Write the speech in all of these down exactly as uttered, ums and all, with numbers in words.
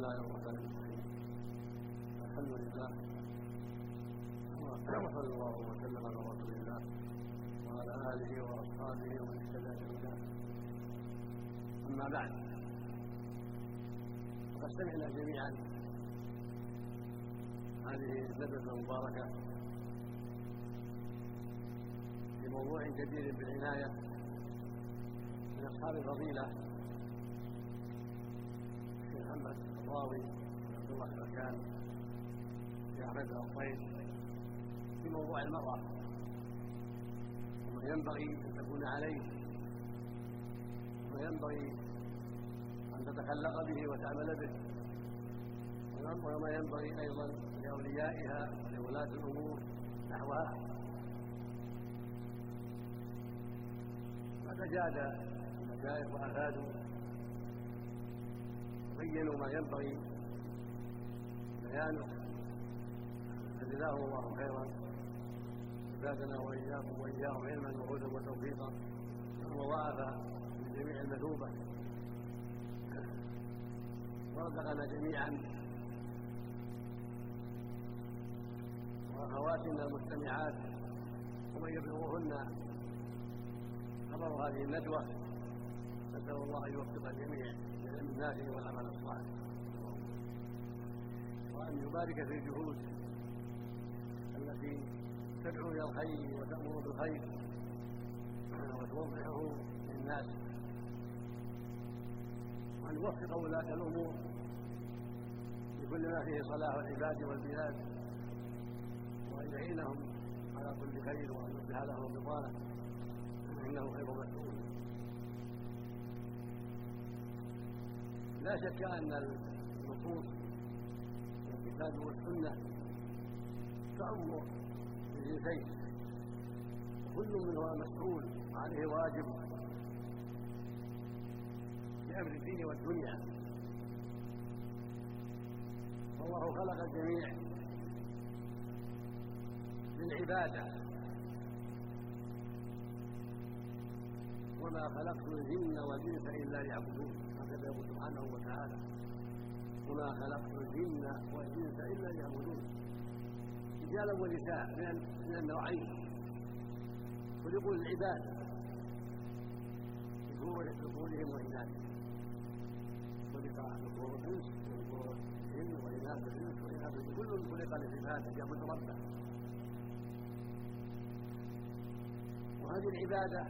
الله الرحمن الرحيم. الحمد لله وصلى الله وسلم على رسول الله وعلى اله واصحابه ومن اهتدى بهداه. اما بعد، فقد سمعنا جميعا هذه الندوه المباركه في موضوع جدير بالعنايه من اصحاب الفضيله الشيخ محمد الراوي عبد الله البركان في احمد الطيب في موضوع المراه وما ينبغي ان تكون عليه وما ينبغي ان تتخلق به وتعمل به، وما ينبغي ايضا لاوليائها ولولاة الامور نحوها. فأجاد المشايخ وافادوا بينوا ما ينبغي بيانه، فجزاهم الله خيرا وزادنا واياكم واياهم علما وهدى وتوفيقا وضاعف من جميع المثوبه ورزقنا جميعا واخواتنا المستمعات ومن يبلغهن خبر هذه الندوه. نسال الله ان يوفق الجميع للعلم النافع والعمل الصالح، وان يبارك في الجهود التي تدعو الى الخير وتامر بالخير وتوضحه للناس، وان يوفق ولاه الامور لكل ما فيه صلاح العباد والبلاد، وان يعينهم على كل خير وان يصلح لهم بطانه انه خير مسؤول. لا شك ان النصوص والكتاب والسنه تأمر بالجنسين، وكل منهما مسؤول عليه واجب في امر الدين والدنيا. والله خلق الجميع للعباده، وما خلقت الجن والانس الا ليعبدون، هكذا يقول سبحانه وتعالى: وما خلقت الجن والانس الا ليعبدون. رجالا ونساء من النوعين خلقوا للعباده ذكورهم واناثهم، خلق ذكور الانس وذكور الجن واناث الانس واناث الجن، كل خلق للعباده يعبد ربه. وهذه العباده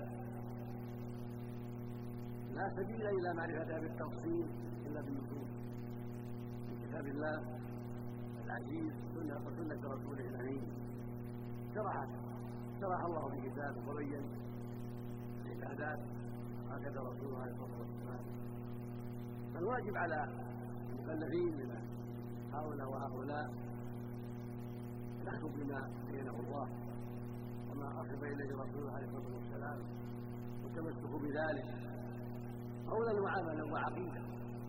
لا سبيل الى معرفتها بالتفصيل الا بالنصوص من كتاب الله العزيز وسنه رسوله الامين. شرح شرح الله في كتابه وبين العبادات، هكذا رسول الله صلى الله عليه وسلم. فالواجب على المكلفين من هؤلاء وهؤلاء نحكم بما بينه الله وما أخذ إليه رسوله عليه الصلاة والسلام، والتمسك بذلك قولا وعملا وعقيدة.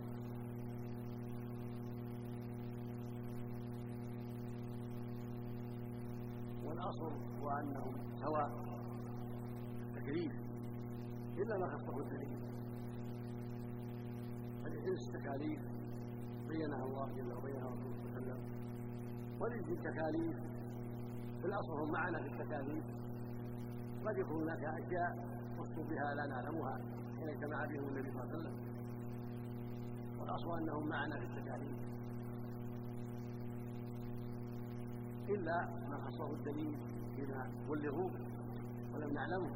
والأصل هو أنهم سواء التكليف إلا ما خصه الدليل. فالجنس تكاليف بينها الله جل وبينها رسوله صلى الله عليه وسلم، وليس التكاليف في الأصل هم معنا في التكاليف، قد يكون هناك أشياء خصوا بها لا نعلمها حين اجتمع بهم النبي صلى الله عليه وسلم، والأصل أنهم معنا في التكاليف إلا ما خصه الدليل بما بلغوا ولم نعلمه.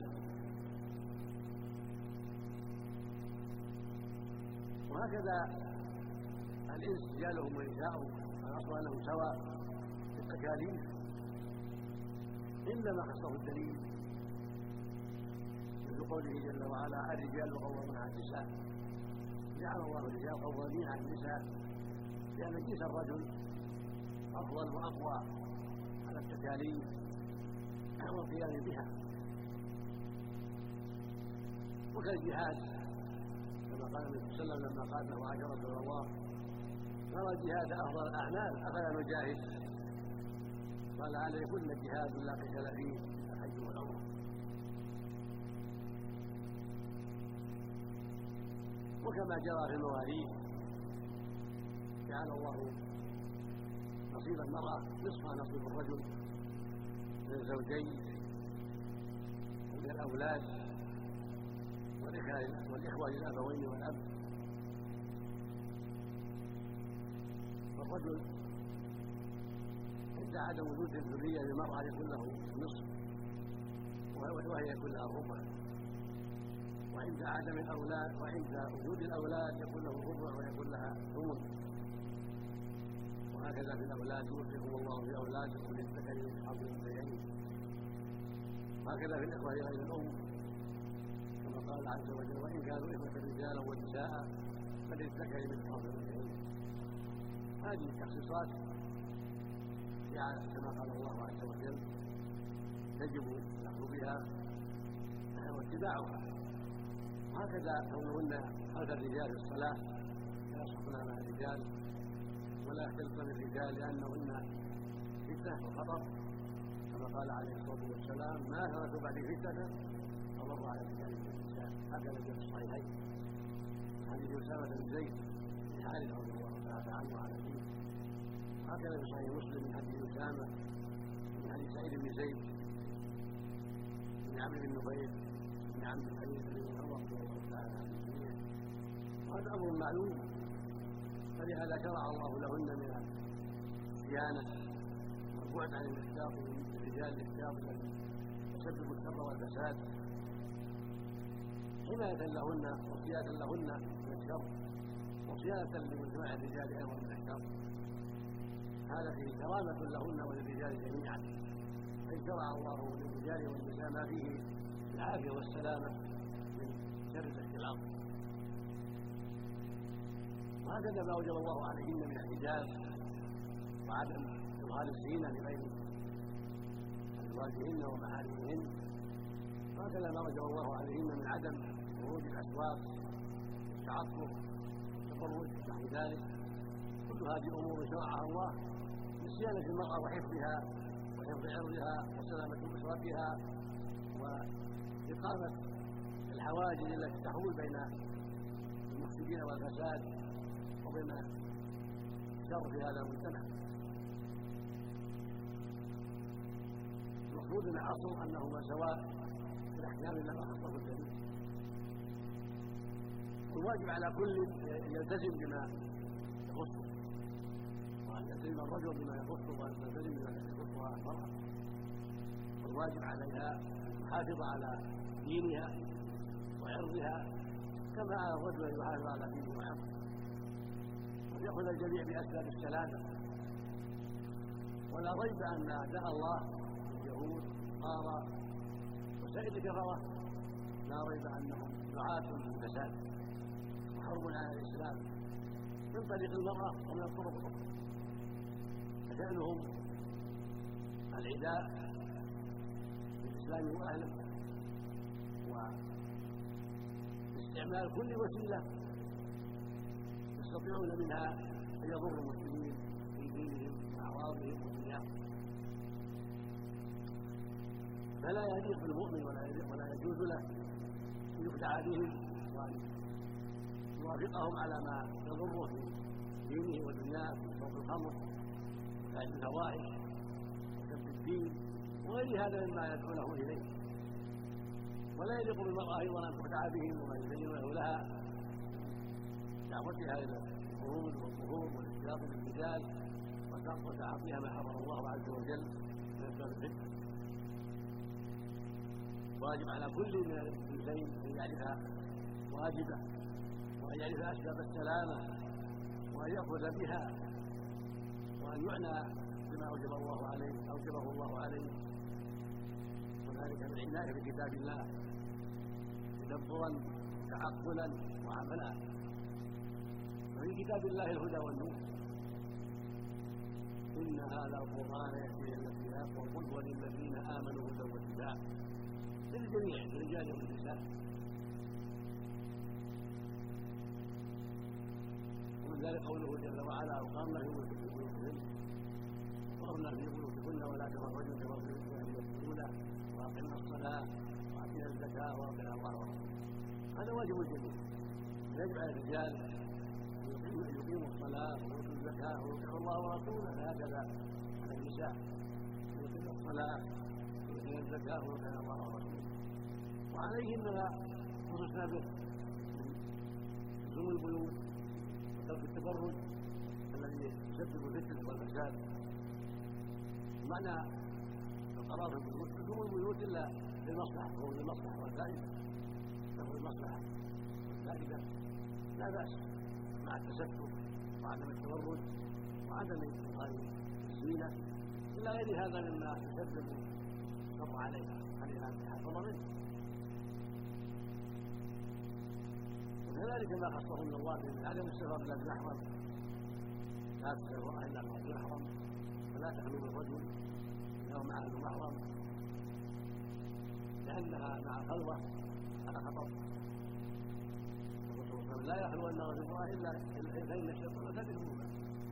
وهكذا الإنس رجالهم ونساؤهم الأصل أنهم سواء في التكاليف إلا ما خصه الدليل مثل قوله جل وعلا: الرجال قوامون على النساء. جعل الله الرجال قوامين على النساء لأن جنس الرجل أفضل وأقوى على التكاليف والقيام بها. وكالجهاد كما قال النبي صلى الله عليه وسلم لما قال له: عجل رسول الله، نرى الجهاد أفضل الأعمال أفلا نجاهد؟ قال: عليكن جهاد لا قتال فيه الحج والعمرة. وكما جرى في المواريث جعل الله نصيب المرأة نصف نصيب الرجل من الزوجين ومن الأولاد والإخوة للأبوين والأب. فالرجل عند عدم وجود الذرية للمرأة يكون له نصف وهي يكون لها الربع، وعند عدم الأولاد وعند وجود الأولاد يكون له الربع ويكون لها ثمن. وهكذا في الأولاد يوصيكم الله في أولادكم للذكر مثل حظ الأنثيين. وهكذا في الإخوة غير الأم كما قال عز وجل وإن كانوا إخوة رجالا ونساء فللذكر مثل حظ الأنثيين. هذه التخصيصات كما قال الله عز وجل يجب الأخذ بها واتباعها. وهكذا كونهن خلف الرجال في الصلاة لا يصحبن مع الرجال ولا يختلطن بالرجال لأنهن فتنة وخطر، كما قال عليه الصلاة والسلام ما تركوا بعد فتنة فمر على الرجال والنساء. هكذا جاء في الصحيحين حديث أسامة بن زيد بن حارثة رضي الله تعالى عنه وعن أبيه. هكذا في صحيح مسلم من حديث أسامة من حديث سعيد بن زيد بن عمرو بن نفيل بن عمرو بن حديث بن عمر رضي الله تعالى عنه. وهذا أمر معلوم، فلهذا شرع الله لهن من الصيانة والبعد عن الاختلاط بالرجال الاختلاط الذي يسبب الشر والفساد، حماية لهن وصيانة لهن من الشر وصيانة لمجتمع الرجال أيضا من الشر. هذا فيه كرامة لهن وللرجال جميعا، أي شرع الله للرجال والنساء ما فيه العافية والسلامة من شر الاختلاط. وهكذا ما أوجب الله عليهن من الحجاب وعدم إظهار الزينة لغير أزواجهن ومحارمهن، وهكذا ما أوجب الله عليهن من عدم خروج الأسواق والتعطر والتبرج نحو ذلك. كل هذه أمور شرعها الله لصيانة المرأة وحفظها وحفظ عرضها وسلامة أسرتها وإقامة الحواجز التي تحول بين المفسدين والفساد وبين الشر في هذا المجتمع. المقصود من العصر أنهما سواء في الأحكام لما خصه الدليل، والواجب على كل يلتزم بما يخصه، وأن يلتزم الرجل بما يخصه وأن يلتزم بما يخصها المرأة. والواجب عليها أن تحافظ على دينها وعرضها كما على الرجل أن يحافظ على دينه وعرضه، ويأخذ الجميع بأسباب السلامة. ولا ريب أن أعداء الله اليهود والنصارى وسائر الكفرة لا ريب أنهم دعاة للفساد وحرب على الإسلام من طريق المرأة ومن الطرق الأخرى. فشأنهم العداء بالإسلام وأهله واستعمال كل وسيلة يستطيعون منها أن يضروا المسلمين في دينهم وأعراضهم ودنياهم. فلا يليق بالمؤمن ولا يجوز له أن يخدع بهم وأن يوافقهم على ما يضره في دينه ودنياه من شرب الخمر وفعل الفواحش وسب الدين وغير هذا مما يدعونه إليه. ولا يليق بالمرأة أيضا أن تخدع بهم وما يزينونه لها دعوتها إلى الخروج والظهور والاختلاط بالرجال وتعاطيها ما حرم الله عز وجل من أسباب الفتنة. واجب على كل من الزوجين أن يعرف واجبه وأن يعرف أسباب السلامة وأن يأخذ بها وأن يعنى بما أوجب الله عليه أوجبه الله عليه، وذلك بالعناية بكتاب الله تدبرا تعقلا وعملا. وفي كتاب الله الهدى والنور، إن هذا القرآن يهدي للتي هي أقوم وللذين آمنوا هدى وشفاء للجميع للرجال والنساء. ومن ذلك قوله جل وعلا وقرن في بيوتكن وقرن في بيوتكن ولا تبرجن تبرج الجاهلية الأولى وأقمنا الصلاة وآتينا الزكاة وأطيعنا الله ورسوله. هذا واجب الجميع. يجب على الرجال أن يقيموا الصلاة ويؤتوا الزكاة ويطيعن الله ورسوله فهكذا على النساء يقيمن الصلاة ويؤتين الزكاة ويطيعن الله ورسوله، وعليهن ما خصصنا به من لزوم البيوت وترك التبرج الذي يسبب الفتنة والفساد. معنى القرار في البيوت لزوم البيوت إلا للمصلحة، هو للمصلحة والفائدة، له المصلحة والفائدة لا بأس مع التستر وعدم التبرج وعدم إظهار الزينة إلى غير هذا مما يسبب الشر عليها عليها حفظ منه. وكذلك ما خصهن الله من عدم السفر إلا بالمحرم، لا تسافر إلا بالمحرم، فلا تخلو بالرجل إنه معه محرم لأنها مع خلوة على خطر. الرسول صلى الله عليه وسلم لا يخلو أن رجل إلا فإن الشيطان تدركهما،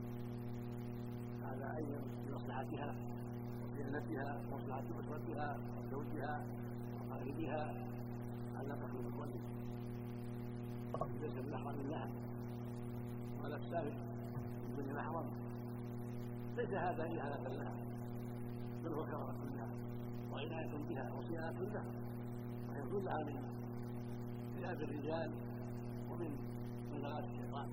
هذا أيضا لمصلحتها وصيانتها ومصلحة أسرتها وزوجها وقاربها أن لا تخلو بالرجل ليس بمحرم لها ولا تسافر بدون محرم، ليس هذا إهانة لها بل هو كرامة لها وعناية بها وصيانة لها ويكون لها من ذئاب الرجال ومن بلاغات الشيطان.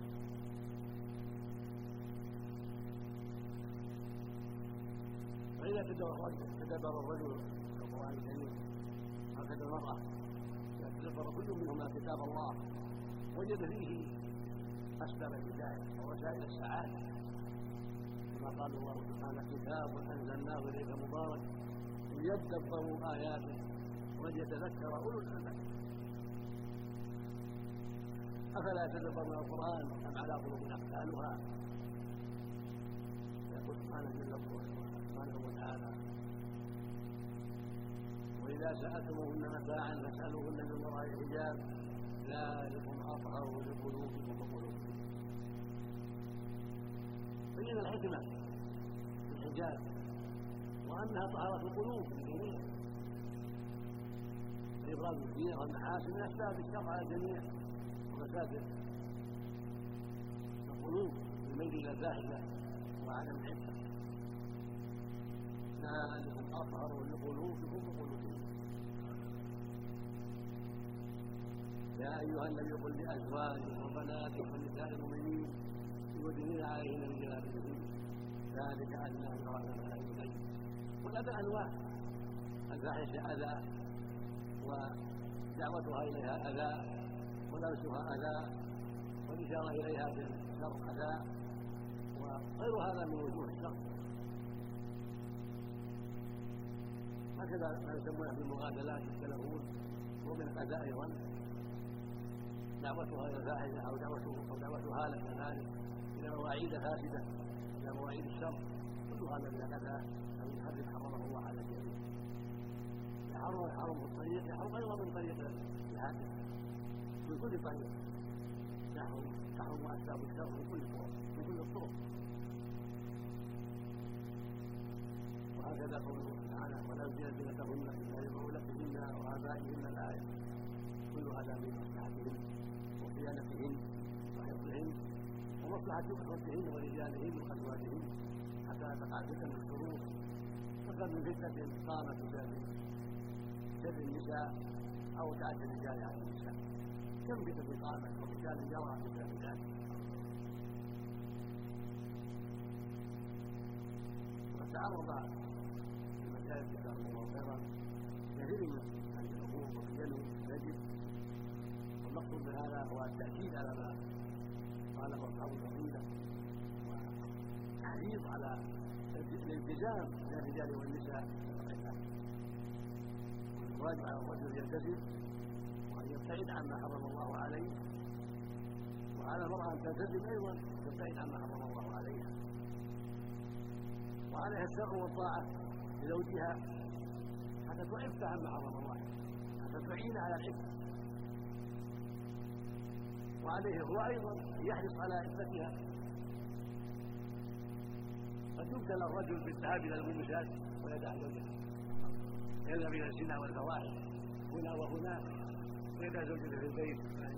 فإذا تدبر الرجل القرآن الكريم هكذا المرأة إذا تدبر كل منهما كتاب الله وجد فيه أسباب الهداية ووسائل السعادة، كما قال الله سبحانه كتاب أنزلناه إليك مبارك ليدبروا آياته وليتذكر أولو الألباب. أفلا يتدبرون القرآن أم على قلوب أقفالها؟ يقول سبحانه سبحانه وتعالى وإذا سألتموهن متاعا فاسألوهن من وراء حجاب ذلكم أطهر لقلوبكم وقلوبكم. بين الحكمة في الحجاب وأنها طهارة القلوب للجميع، إبراز الدين والمحاسن من أسباب الشر على الجميع ومساجد القلوب الميل إلى الفاحشة وعدم العفة. ذلكم أطهر لقلوبكم وقلوبكم. يا أيها النبي قل لأزواجك وبناتك ونساء المؤمنين يدنين عليهن من جلابيبهن ذلك أدنى أن يرون فلا يؤذين. والأذى أنواع، الفاحشة أذى ودعوتها إليها أذى ولبسها أذى والإشارة إليها بالشر أذى وغير هذا من وجوه الشر. هكذا ما يسمونه بالمغادلات التلفون ومن الأذى أيضا دعوتها إلى الفاحشة أو دعوته أو دعوتها لك كذلك إلى مواعيد فاسدة إلى مواعيد الشر، كل هذا من الأذى الذي حرم حرمه الله على الجميع. يحرم الحرم في الطريق يحرم أيضا من طريق الهاتف من كل طريق يحرم تحرم أسباب الشر من كل طرق من كل الطرق. وهكذا قوله تعالى ولا يزين زينتهن إلا لبعولتهن وآبائهن الآية، كل هذا من مصلحتهن وصيانتهن وحفظهن ومصلحة أخوتهن ورجالهن وأزواجهن حتى لا تقع فتنة الشرور. فقد من فتنة قامت بسبب شر النساء أو تعدي الرجال على النساء، كم فتنة قامت ورجال جرى بسبب ذلك. وتعرض المجالس جزاهم الله خيرا كثير من هذه الأمور وبينوا يجب، والمقصود من هذا هو التأكيد على ما قاله أصحاب الفضيلة والتحريض على الالتزام من الرجال والنساء في القتال. والواجب على الرجل يلتزم وأن يبتعد عما حرم الله عليه، وعلى المرأة أن تلتزم أيضا وتبتعد عما حرم الله عليها، وعليها السمع والطاعة لزوجها حتى تعف عما حرم الله، حتى تعين على العفة. وعليه هو أيضا يحرص على عفتها. قد يبتلى الرجل بالذهاب إلى المنشات ويدع زوجته، يذهب إلى الزنا والفواحش هنا وهناك ويدع زوجته في البيت